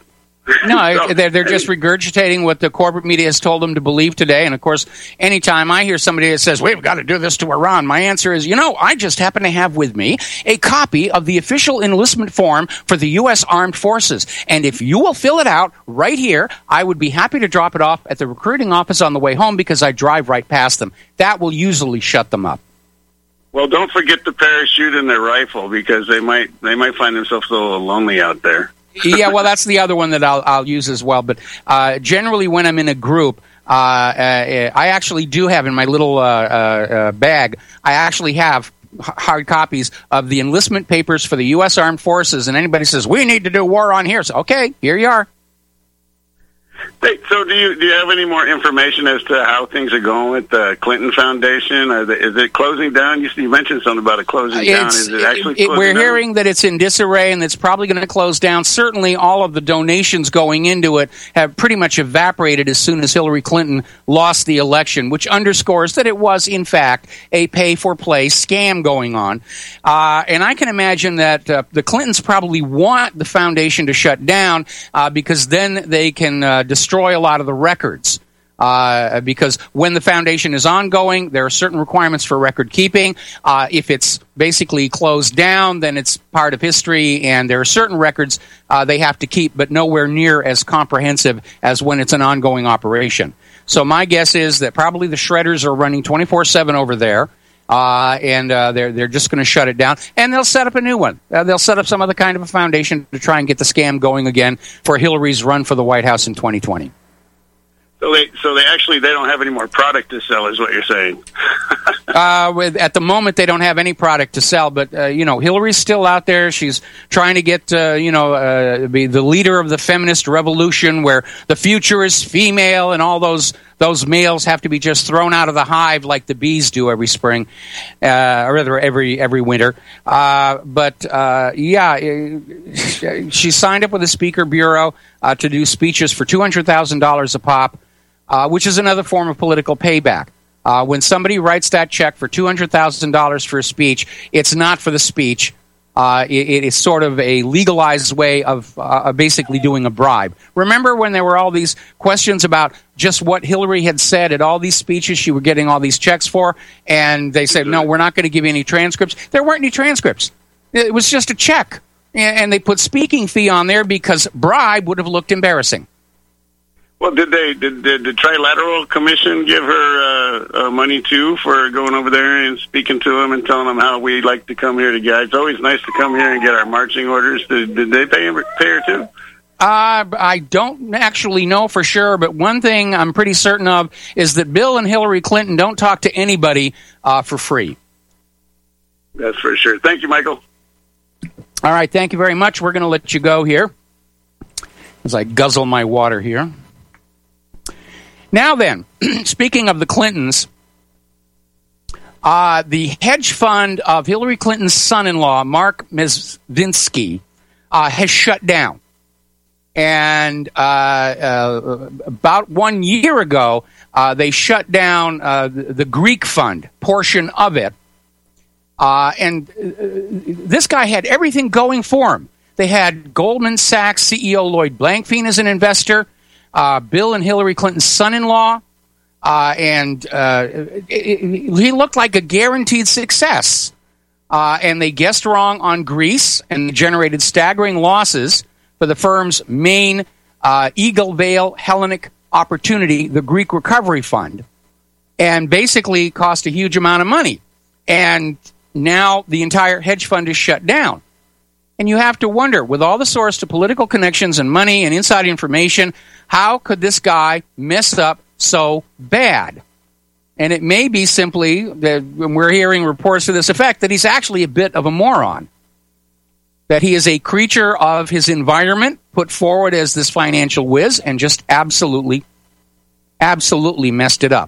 No, so, they're, they're just regurgitating what the corporate media has told them to believe today. And, of course, anytime I hear somebody that says, we've got to do this to Iran, my answer is, you know, I just happen to have with me a copy of the official enlistment form for the U S Armed Forces. And if you will fill it out right here, I would be happy to drop it off at the recruiting office on the way home, because I drive right past them. That will usually shut them up. Well, don't forget the parachute and their rifle, because they might they might find themselves a little lonely out there. Yeah, well, that's the other one that I'll, I'll use as well. But uh, generally, when I'm in a group, uh, uh, I actually do have in my little uh, uh, bag, I actually have hard copies of the enlistment papers for the U S Armed Forces. And anybody says, we need to do war on here. So, okay, here you are. Hey, so do you do you have any more information as to how things are going with the Clinton Foundation? Are they, is it closing down? You, you mentioned something about it closing it's, down. Is it actually it, closing We're down? hearing that it's in disarray and it's probably going to close down. Certainly all of the donations going into it have pretty much evaporated as soon as Hillary Clinton lost the election, which underscores that it was, in fact, a pay-for-play scam going on. Uh, and I can imagine that uh, the Clintons probably want the foundation to shut down uh, because then they can uh, destroy destroy a lot of the records. Uh, because when the foundation is ongoing, there are certain requirements for record keeping. Uh, if it's basically closed down, then it's part of history, and there are certain records uh, they have to keep, but nowhere near as comprehensive as when it's an ongoing operation. So my guess is that probably the shredders are running twenty-four seven over there, uh, and uh, they're they're just going to shut it down, and they'll set up a new one. Uh, they'll set up some other kind of a foundation to try and get the scam going again for Hillary's run for the White House in twenty twenty. So they, so they actually they don't have any more product to sell, is what you're saying? uh, with, at the moment, they don't have any product to sell. But uh, you know, Hillary's still out there. She's trying to get uh, you know uh, be the leader of the feminist revolution, where the future is female, and all those those males have to be just thrown out of the hive like the bees do every spring, uh, or rather every every winter. Uh, but uh, yeah, she signed up with the Speaker Bureau uh, to do speeches for two hundred thousand dollars a pop. Uh, which is another form of political payback. Uh, when somebody writes that check for two hundred thousand dollars for a speech, it's not for the speech. Uh, it, it is sort of a legalized way of uh, basically doing a bribe. Remember when there were all these questions about just what Hillary had said at all these speeches she were getting all these checks for, and they said, no, we're not going to give you any transcripts. There weren't any transcripts. It was just a check. And they put speaking fee on there because bribe would have looked embarrassing. Well, did they did, did the Trilateral Commission give her uh, uh, money too for going over there and speaking to them and telling them how we like to come here to get? It's always nice to come here and get our marching orders. Did, did they pay, pay her too? Uh, I don't actually know for sure, but one thing I'm pretty certain of is that Bill and Hillary Clinton don't talk to anybody uh, for free. That's for sure. Thank you, Michael. All right, thank you very much. We're going to let you go here as I guzzle my water here. Now then, speaking of the Clintons, uh, the hedge fund of Hillary Clinton's son-in-law, Mark Mezvinsky, uh, has shut down. And uh, uh, about one year ago, uh, they shut down uh, the, the Greek fund portion of it. Uh, and uh, this guy had everything going for him. They had Goldman Sachs C E O Lloyd Blankfein as an investor. Uh, Bill and Hillary Clinton's son-in-law, uh, and uh, it, it, he looked like a guaranteed success. Uh, and they guessed wrong on Greece and generated staggering losses for the firm's main uh, Eagle Vale Hellenic Opportunity, the Greek Recovery Fund, and basically cost a huge amount of money. And now the entire hedge fund is shut down. And you have to wonder, with all the source to political connections and money and inside information, how could this guy mess up so bad? And it may be simply that when we're hearing reports to this effect that he's actually a bit of a moron. That he is a creature of his environment, put forward as this financial whiz, and just absolutely, absolutely messed it up.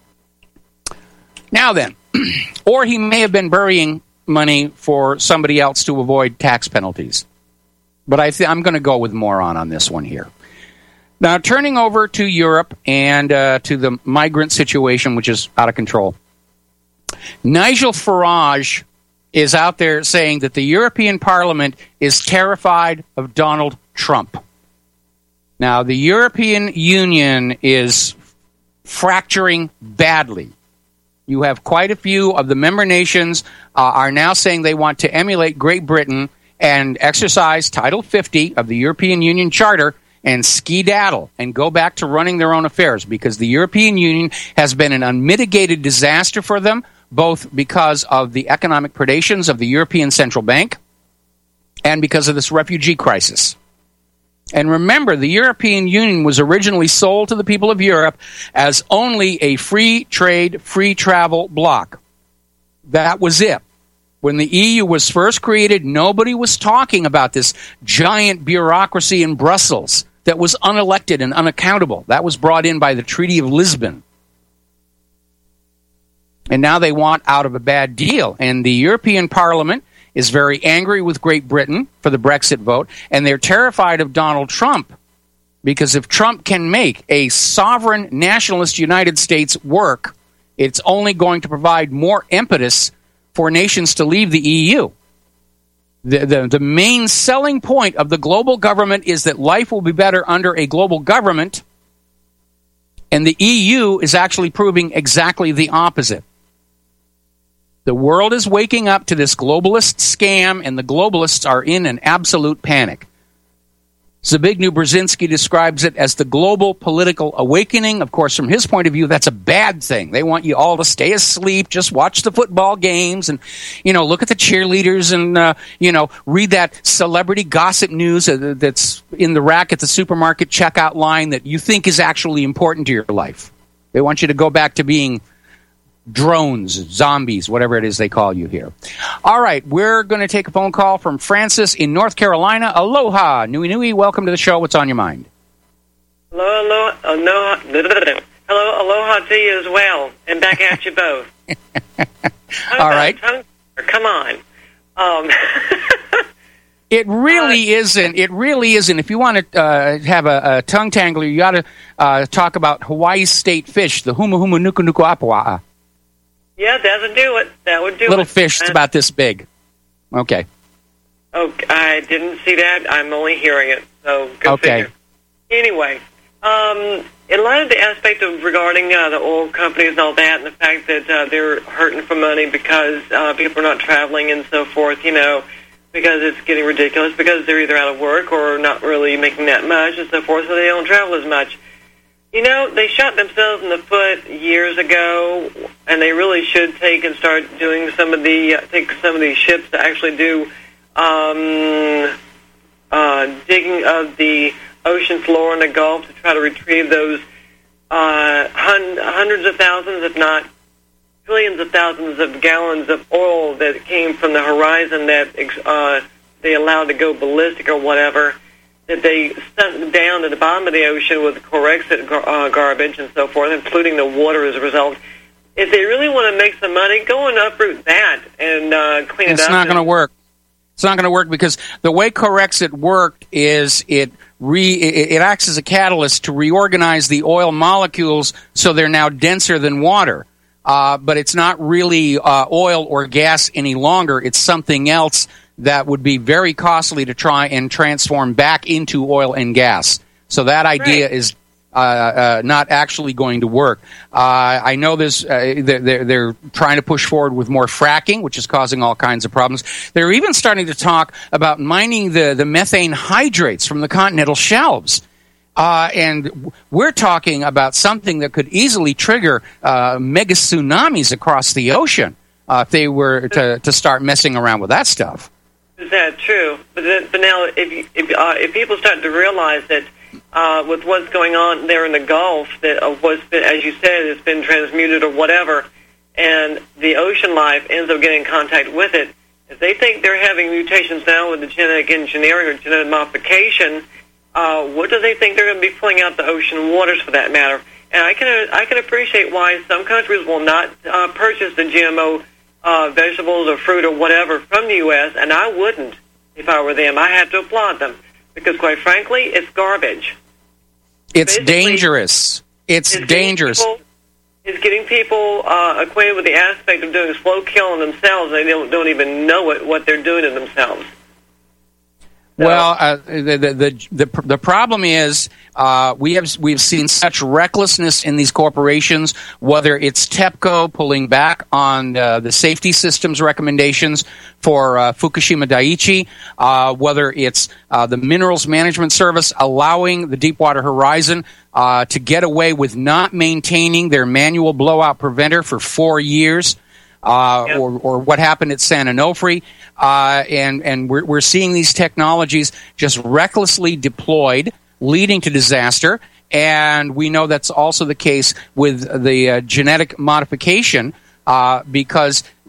Now then, or he may have been burying money for somebody else to avoid tax penalties. But I th- I'm going to go with moron on this one here. Now, turning over to Europe and uh, to the migrant situation, which is out of control. Nigel Farage is out there saying that the European Parliament is terrified of Donald Trump. Now, the European Union is fracturing badly. You have quite a few of the member nations uh, are now saying they want to emulate Great Britain and exercise Title fifty of the European Union Charter and skedaddle and go back to running their own affairs, because the European Union has been an unmitigated disaster for them, both because of the economic predations of the European Central Bank and because of this refugee crisis. And remember, the European Union was originally sold to the people of Europe as only a free trade, free travel bloc. That was it. When the E U was first created, nobody was talking about this giant bureaucracy in Brussels that was unelected and unaccountable. That was brought in by the Treaty of Lisbon. And now they want out of a bad deal. And the European Parliament is very angry with Great Britain for the Brexit vote, and they're terrified of Donald Trump, because if Trump can make a sovereign nationalist United States work, it's only going to provide more impetus for nations to leave the E U. The, the, the main selling point of the global government is that life will be better under a global government, and the E U is actually proving exactly the opposite. The world is waking up to this globalist scam, and the globalists are in an absolute panic. Zbigniew Brzezinski describes it as the global political awakening. Of course, from his point of view, that's a bad thing. They want you all to stay asleep, just watch the football games, and, you know, look at the cheerleaders and, uh, you know, read that celebrity gossip news uh, that's in the rack at the supermarket checkout line that you think is actually important to your life. They want you to go back to being drones, zombies, whatever it is they call you here. All right, we're going to take a phone call from Francis in North Carolina. Aloha, Nui Nui, welcome to the show. What's on your mind? Hello, aloha, aloha, hello, aloha to you as well, and back at you both. All right. Come on. Um. It really uh, isn't. It really isn't. If you want to uh, have a, a tongue tangler, you got to uh, talk about Hawaii's state fish, the Humu Humu Nuku Nuku Apawa'a. Yeah, that would do it. That would do Little it. Little fish, it's about this big. Okay. Oh, I didn't see that. I'm only hearing it. So go okay. figure. Anyway, um, in light of the aspect of regarding uh, the oil companies and all that, and the fact that uh, they're hurting for money because uh, people are not traveling and so forth, you know, because it's getting ridiculous, because they're either out of work or not really making that much and so forth, so they don't travel as much. You know, they shot themselves in the foot years ago, and they really should take and start doing some of the, uh, take some of these ships to actually do um, uh, digging of the ocean floor in the Gulf to try to retrieve those uh, hun- hundreds of thousands, if not trillions of thousands of gallons of oil that came from the horizon that uh, they allowed to go ballistic or whatever, that they sent down to the bottom of the ocean with Corexit gar- uh, garbage and so forth, including the water as a result. If they really want to make some money, go and uproot that and uh, clean it's it up. It's not going to work. It's not going to work because the way Corexit worked is it re it, it acts as a catalyst to reorganize the oil molecules so they're now denser than water. Uh, but it's not really uh, oil or gas any longer. It's something else that would be very costly to try and transform back into oil and gas. So that idea right. is uh, uh, not actually going to work. Uh, I know this. Uh, they're, they're trying to push forward with more fracking, which is causing all kinds of problems. They're even starting to talk about mining the, the methane hydrates from the continental shelves. Uh, and we're talking about something that could easily trigger uh, mega tsunamis across the ocean uh, if they were to, to start messing around with that stuff. Is that true? But, then, but now, if if, uh, if people start to realize that uh, with what's going on there in the Gulf, that uh, what's been, as you said, it's been transmuted or whatever, and the ocean life ends up getting in contact with it, if they think they're having mutations now with the genetic engineering or genetic modification, uh, what do they think they're going to be pulling out the ocean waters for that matter? And I can I can appreciate why some countries will not uh, purchase the G M O Uh, vegetables or fruit or whatever from the U S, and I wouldn't if I were them. I have to applaud them because, quite frankly, it's garbage. It's Basically, dangerous. It's, it's dangerous. People, it's getting people uh, acquainted with the aspect of doing slow killing themselves, and they don't, don't even know it, what they're doing to themselves. So, well, uh, the, the the the the problem is uh, we have we've seen such recklessness in these corporations. Whether it's TEPCO pulling back on uh, the safety systems recommendations for uh, Fukushima Daiichi, uh, whether it's uh, the Minerals Management Service allowing the Deepwater Horizon uh, to get away with not maintaining their manual blowout preventer for four years. Uh, yep. or, or what happened at San Onofre, uh, and and we're we're seeing these technologies just recklessly deployed, leading to disaster. And we know that's also the case with the uh, genetic modification, uh, because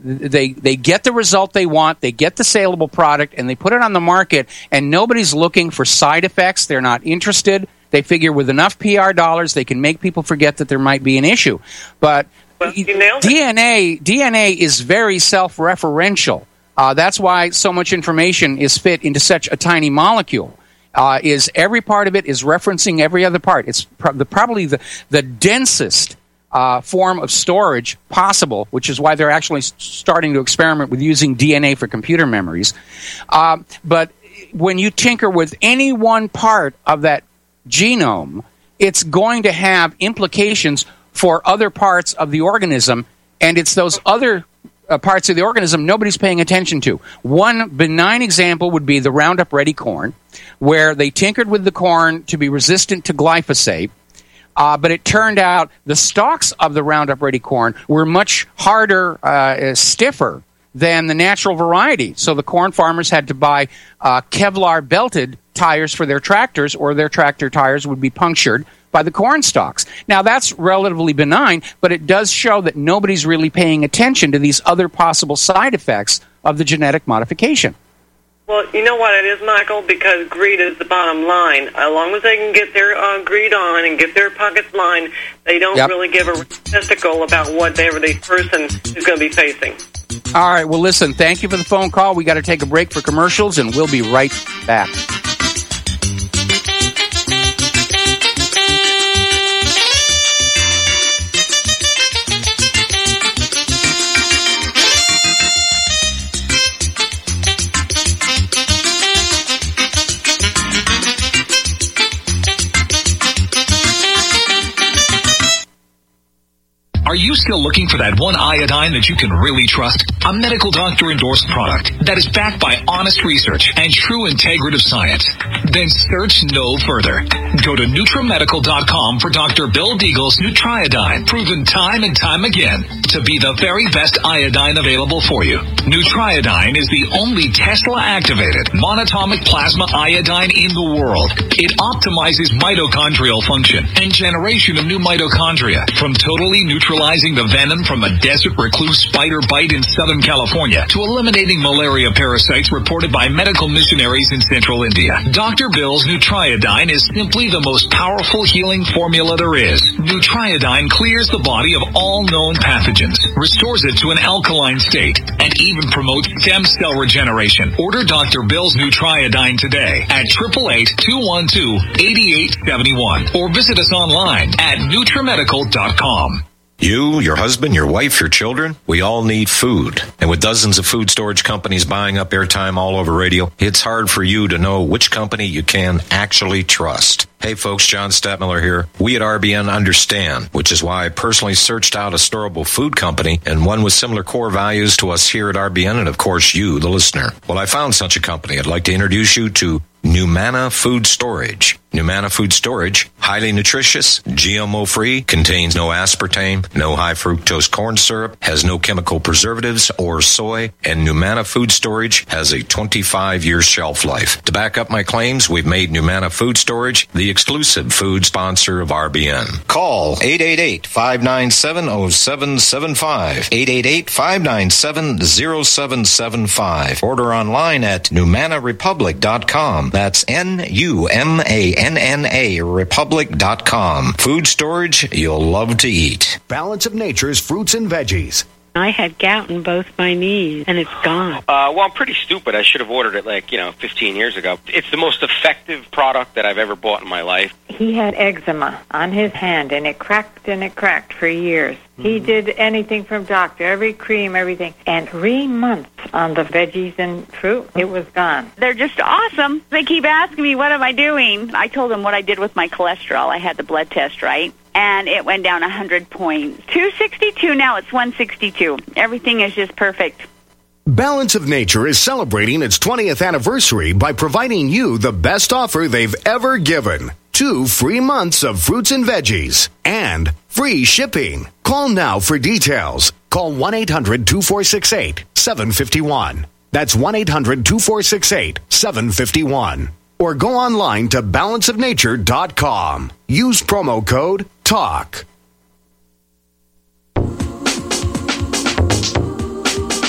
they they get the result they want, they get the saleable product, and they put it on the market, and nobody's looking for side effects. They're not interested. They figure with enough P R dollars, they can make people forget that there might be an issue. But well, you nailed it. D N A D N A is very self-referential. Uh, that's why so much information is fit into such a tiny molecule. Uh, is every part of it is referencing every other part. It's pro- the, probably the, the densest uh, form of storage possible, which is why they're actually s- starting to experiment with using D N A for computer memories. Uh, but when you tinker with any one part of that genome, it's going to have implications for other parts of the organism, and it's those other Uh, parts of the organism nobody's paying attention to. One benign example would be the Roundup Ready corn, where they tinkered with the corn to be resistant to glyphosate, uh, but it turned out the stalks of the Roundup Ready corn were much harder, uh, stiffer than the natural variety. So the corn farmers had to buy uh, Kevlar-belted tires for their tractors, or their tractor tires would be punctured by the corn stalks. Now, that's relatively benign, but it does show that nobody's really paying attention to these other possible side effects of the genetic modification. Well, you know what it is, Michael? Because greed is the bottom line. As long as they can get their uh, greed on and get their pockets lined, they don't yep. really give a statistical about whatever the person is going to be facing. All right, well, listen, thank you for the phone call. We got to take a break for commercials, and we'll be right back. Are you still looking for that one iodine that you can really trust? A medical doctor-endorsed product that is backed by honest research and true integrative science? Then search no further. Go to Nutramedical dot com for Doctor Bill Deagle's Nutriodine, proven time and time again to be the very best iodine available for you. Nutriodine is the only Tesla-activated monatomic plasma iodine in the world. It optimizes mitochondrial function and generation of new mitochondria, from totally neutralizing the venom from a desert recluse spider bite in Southern California to eliminating malaria parasites reported by medical missionaries in central India. Doctor Bill's Nutriodine is simply the most powerful healing formula there is. Nutriodine clears the body of all known pathogens, restores it to an alkaline state, and even promotes stem cell regeneration. Order Doctor Bill's Nutriodine today at eight eight eight, two one two, eight eight seven one or visit us online at Nutramedical dot com. You, your husband, your wife, your children, we all need food. And with dozens of food storage companies buying up airtime all over radio, it's hard for you to know which company you can actually trust. Hey folks, John Stadtmiller here. We at R B N understand, which is why I personally searched out a storable food company and one with similar core values to us here at R B N and of course you, the listener. Well, I found such a company. I'd like to introduce you to Numana Food Storage. Numana Food Storage, highly nutritious, G M O-free, contains no aspartame, no high fructose corn syrup, has no chemical preservatives or soy, and Numana Food Storage has a twenty-five year shelf life. To back up my claims, we've made Numana Food Storage the exclusive food sponsor of R B N. Call eight eight eight, five nine seven, zero seven seven five, eight eight eight, five nine seven, zero seven seven five. Order online at Numana Republic dot com. That's N U M A N N A Republic dot com. Food storage you'll love to eat. Balance of Nature's fruits and veggies. I had gout in both my knees, and it's gone. Uh, well, I'm pretty stupid. I should have ordered it, like, you know, fifteen years ago. It's the most effective product that I've ever bought in my life. He had eczema on his hand, and it cracked and it cracked for years. Mm-hmm. He did anything from doctor, every cream, everything. And three months on the veggies and fruit, it was gone. They're just awesome. They keep asking me, what am I doing? I told them what I did with my cholesterol. I had the blood test, right? And it went down one hundred points. two sixty-two, now it's one sixty-two. Everything is just perfect. Balance of Nature is celebrating its twentieth anniversary by providing you the best offer they've ever given. Two free months of fruits and veggies and free shipping. Call now for details. Call one eight hundred, two four six eight, seven five one. That's one eight hundred, two four six eight, seven five one. Or go online to balance of nature dot com. Use promo code TALK.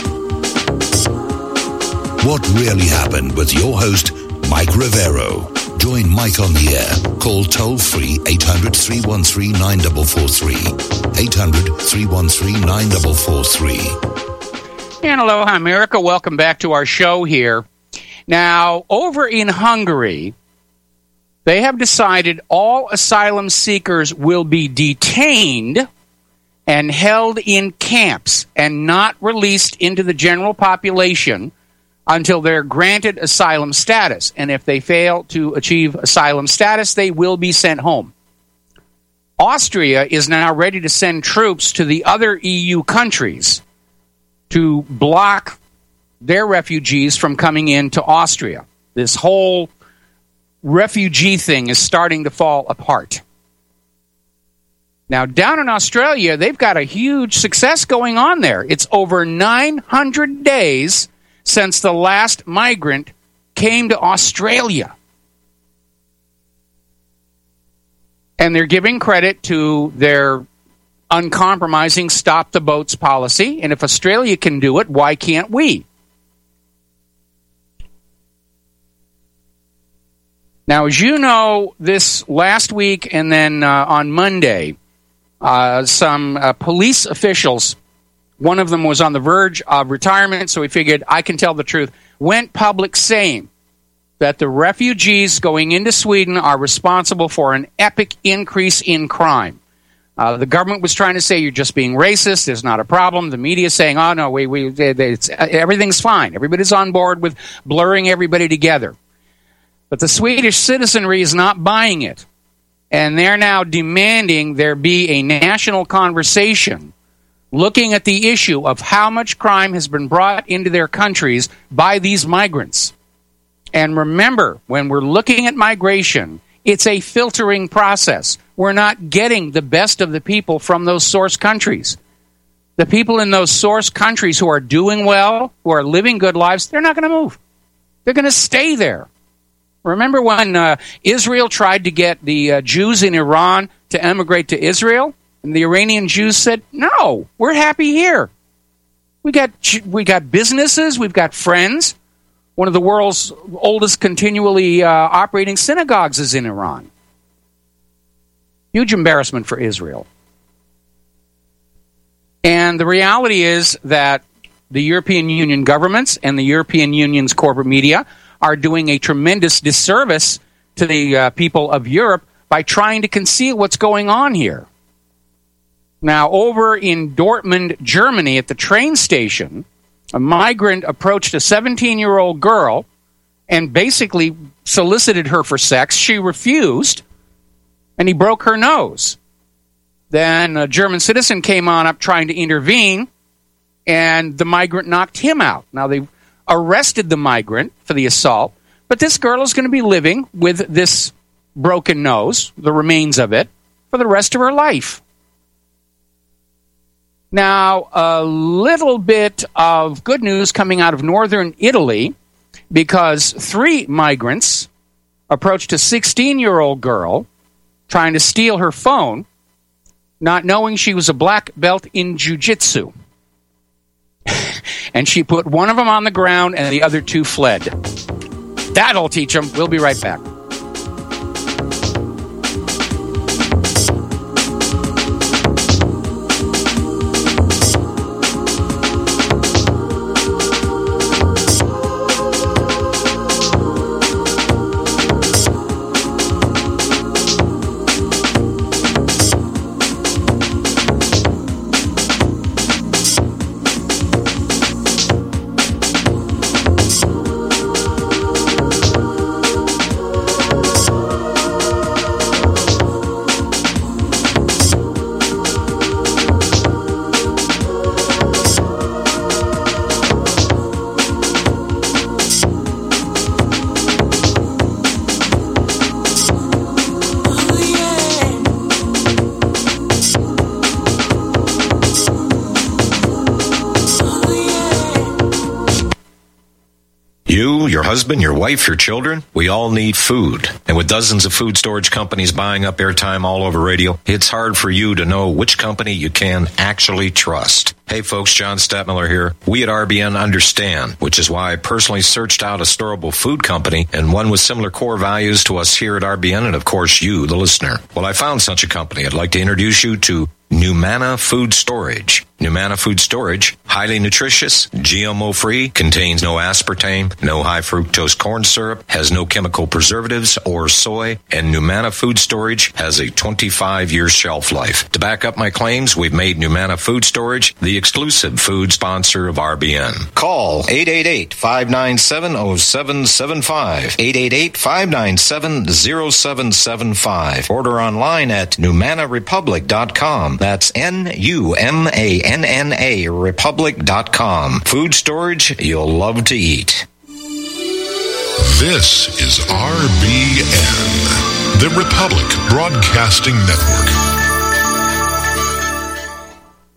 what really happened with your host, Mike Rivero. Join Mike on the air. Call toll-free eight hundred, three one three, nine four four three. eight hundred, three one three, nine four four three. And aloha, America. Welcome back to our show here. Now, over in Hungary, they have decided all asylum seekers will be detained and held in camps and not released into the general population until they're granted asylum status. And if they fail to achieve asylum status, they will be sent home. Austria is now ready to send troops to the other E U countries to block their refugees from coming into Austria. This whole refugee thing is starting to fall apart. Now, down in Australia, they've got a huge success going on there. It's over nine hundred days since the last migrant came to Australia. And they're giving credit to their uncompromising stop the boats policy. And if Australia can do it, why can't we? Now, as you know, this last week and then uh, on Monday, uh, some uh, police officials, one of them was on the verge of retirement, so he figured, I can tell the truth, went public saying that the refugees going into Sweden are responsible for an epic increase in crime. Uh, the government was trying to say you're just being racist, there's not a problem. The media is saying, oh, no, we, we, it's, everything's fine. Everybody's on board with blurring everybody together. But the Swedish citizenry is not buying it. And they're now demanding there be a national conversation looking at the issue of how much crime has been brought into their countries by these migrants. And remember, when we're looking at migration, it's a filtering process. We're not getting the best of the people from those source countries. The people in those source countries who are doing well, who are living good lives, they're not going to move. They're going to stay there. Remember when uh, Israel tried to get the uh, Jews in Iran to emigrate to Israel? And the Iranian Jews said, no, we're happy here. We got we got businesses, we've got friends. One of the world's oldest continually uh, operating synagogues is in Iran. Huge embarrassment for Israel. And the reality is that the European Union governments and the European Union's corporate media are doing a tremendous disservice to the uh, people of Europe by trying to conceal what's going on here. Now, over in Dortmund, Germany, at the train station, a migrant approached a seventeen-year-old girl and basically solicited her for sex. She refused, and he broke her nose. Then a German citizen came on up trying to intervene, and the migrant knocked him out. Now, they arrested the migrant for the assault, but this girl is going to be living with this broken nose, the remains of it, for the rest of her life. Now, a little bit of good news coming out of northern Italy, because three migrants approached a sixteen-year-old girl trying to steal her phone, not knowing she was a black belt in jiu-jitsu. And she put one of them on the ground and the other two fled. That'll teach them. We'll be right back. your husband, your wife, your children, we all need food. And with dozens of food storage companies buying up airtime all over radio, it's hard for you to know which company you can actually trust. Hey folks, John Stadtmiller here. We at R B N understand, which is why I personally searched out a storable food company and one with similar core values to us here at R B N and of course you, the listener. Well, I found such a company. I'd like to introduce you to Numana Food Storage. Numana Food Storage, highly nutritious, G M O-free, contains no aspartame, no high fructose corn syrup, has no chemical preservatives or soy, and Numana Food Storage has a twenty-five year shelf life. To back up my claims, we've made Numana Food Storage the exclusive food sponsor of R B N. Call eight eight eight, five nine seven, zero seven seven five, eight eight eight, five nine seven, zero seven seven five. Order online at numana republic dot com. That's N U M A N N A republic dot com. Food storage you'll love to eat. This is R B N, the Republic Broadcasting Network.